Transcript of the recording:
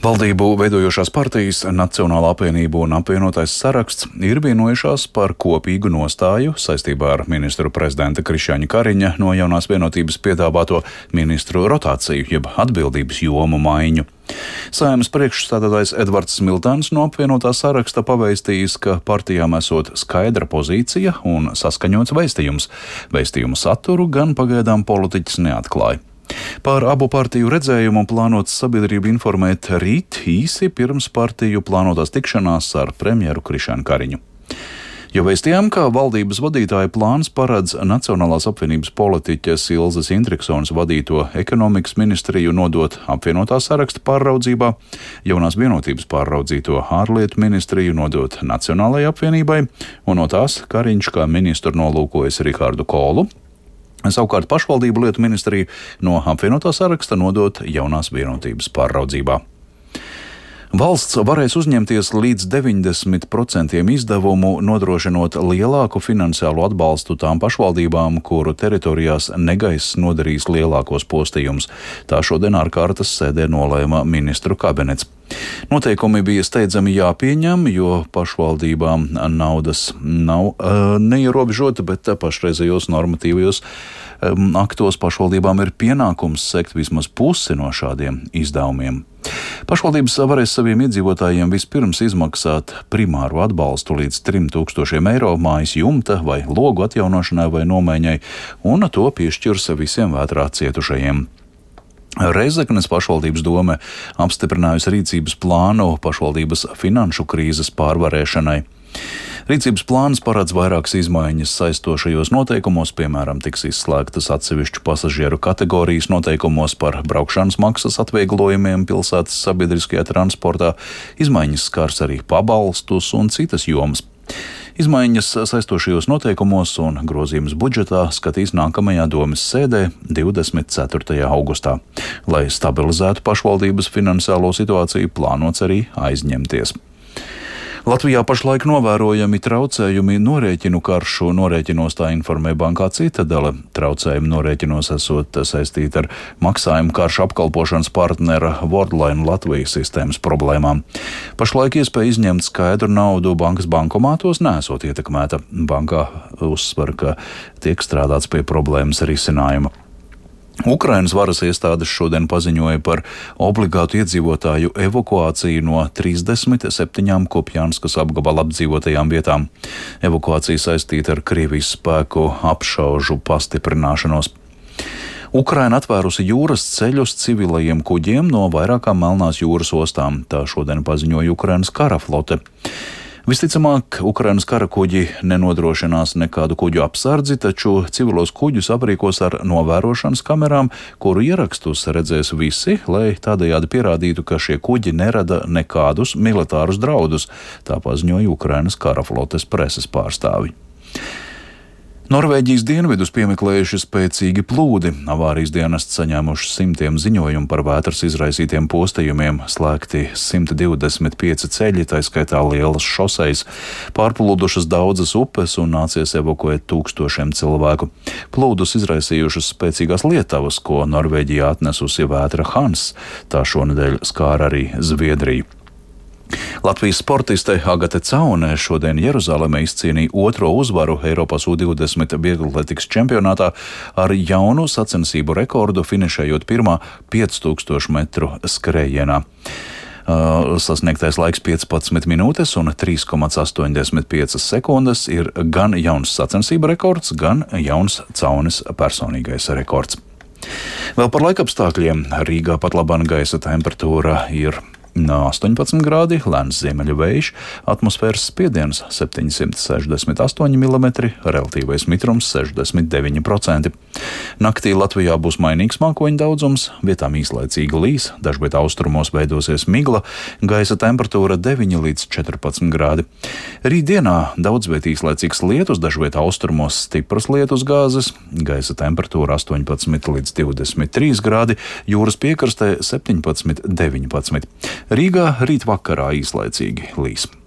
Valdību veidojošās partijas, Nacionālā apvienība un apvienotais saraksts ir vienojušās par kopīgu nostāju saistībā ar ministru prezidenta Krišjāņa Kariņa no Jaunās vienotības piedāvāto ministru rotāciju, jeb atbildības jomu maiņu. Saeimas priekšsēdētājs Edvards Smiltēns no apvienotā saraksta pavēstījis, ka partijām esot skaidra pozīcija un saskaņots vēstījums. Vēstījumu saturu gan pagaidām politiķis neatklāja. Par abu partiju redzējumu plānots sabiedrību informēt rīt īsi pirms partiju plānotās tikšanās ar premjeru Krišjāņu Kariņu. Jo vēstījām, ka valdības vadītāja plāns paredz Nacionālās apvienības politiķes Ilzes Intriksonas vadīto ekonomikas ministriju nodot apvienotā saraksta pārraudzībā, Jaunās vienotības pārraudzīto ārlietu ministriju nodot Nacionālajai apvienībai, un no tās Kariņš kā ministru nolūkojas Rihardu Kolu. Savukārt pašvaldību lietu ministriju no apvienotā saraksta nodot Jaunās vienotības pārraudzībā. Valsts varēs uzņemties līdz 90% izdevumu, nodrošinot lielāku finansiālu atbalstu tām pašvaldībām, kuru teritorijās negaiss nodarīs lielākos postījumus. Tā šodien ārkārtas sēdē nolēma ministru kabinets. Noteikumi bija steidzami jāpieņem, jo pašvaldībām naudas nav neierobežota, bet pašreizējos normatīvajos aktos pašvaldībām ir pienākums sekt vismaz pusi no šādiem izdevumiem. Pašvaldības varēs saviem iedzīvotājiem vispirms izmaksāt primāru atbalstu līdz 3000 eiro mājas jumta vai logu atjaunošanai vai nomaiņai, un to piešķirs visiem vētrā cietušajiem. Reizeknes pašvaldības dome apstiprinājusi rīcības plānu pašvaldības finanšu krīzes pārvarēšanai. Rīcības plāns paredz vairākas izmaiņas saistošajos noteikumos, piemēram, tiks izslēgtas atsevišķu pasažieru kategorijas noteikumos par braukšanas maksas atvieglojumiem pilsētas sabiedriskajā transportā, izmaiņas skars arī pabalstus un citas jomas. Izmaiņas saistošajos noteikumos un grozījumus budžetā skatīs nākamajā domes sēdē 24. augustā. Lai stabilizētu pašvaldības finansiālo situāciju, plānots arī aizņemties. Latvijā pašlaik novērojami traucējumi norēķinu karšu norēķinos, tā informē bankā Citadele. Traucējumi norēķinos esot saistīti ar maksājumu karšu apkalpošanas partnera Worldline Latvijas sistēmas problēmām. Pašlaik iespēja izņemt skaidru naudu bankas bankomātos nesot ietekmēta. Bankā uzsver, ka tiek strādāts pie problēmas risinājuma. Ukrainas varas iestādes šodien paziņoja par obligātu iedzīvotāju evakuāciju no 37 Kupjanskas apgabala apdzīvotajām vietām. Evakuācija saistīta ar Krievijas spēku apšaužu pastiprināšanos. Ukraina atvērusi jūras ceļus civilajiem kuģiem no vairākām Melnās jūras ostām. Tā šodien paziņoja Ukrainas kara flote. Visticamāk, Ukrainas kara kuģi nenodrošinās nekādu kuģu apsardzi, taču civilos kuģus aprīkos ar novērošanas kamerām, kuru ierakstus redzēs visi, lai tādējādi pierādītu, ka šie kuģi nerada nekādus militārus draudus, tā paziņoja Ukrainas kara flotes preses pārstāvi. Norvēģijas dienvidus piemeklējuši spēcīgi plūdi. Avārijas dienests saņēmuši simtiem ziņojumu par vētras izraisītiem postījumiem, slēgti 125 ceļi, tā skaitā lielas šosejas, pārplūdušas daudzas upes un nācies evakuēt tūkstošiem cilvēku. Plūdus izraisījušas spēcīgās lietavas, ko Norvēģijā atnesusi vētra Hans. Tā šonedēļ skāra arī Zviedriju. Latvijas sportiste Agate Caune šodien Jeruzalemē izcīnīja otro uzvaru Eiropas U20 vieglatlētikas čempionātā ar jaunu sacensību rekordu, finišējot pirmā 5000 metru skrējienā. Sasniegtais laiks 15 minūtes un 3,85 sekundes ir gan jauns sacensību rekords, gan jauns Caunes personīgais rekords. Vēl par laikapstākļiem. Rīgā patlaban gaisa temperatūra ir 18 grādi, lēns ziemeļu vējš, atmosfēras spiediens 768 mm, relatīvais mitrums 69%. Naktī Latvijā būs mainīgs mākoņu daudzums, vietām īslaicīgi līs, dažviet austrumos veidosies migla, gaisa temperatūra 9 līdz 14 grādi. Rītdienā daudzviet īslaicīgs lietus, dažviet austrumos stipras lietus gāzes, gaisa temperatūra 18 līdz 23 grādi, jūras piekrastē 17, 19. Rīgā rīt vakarā īslaicīgi līs.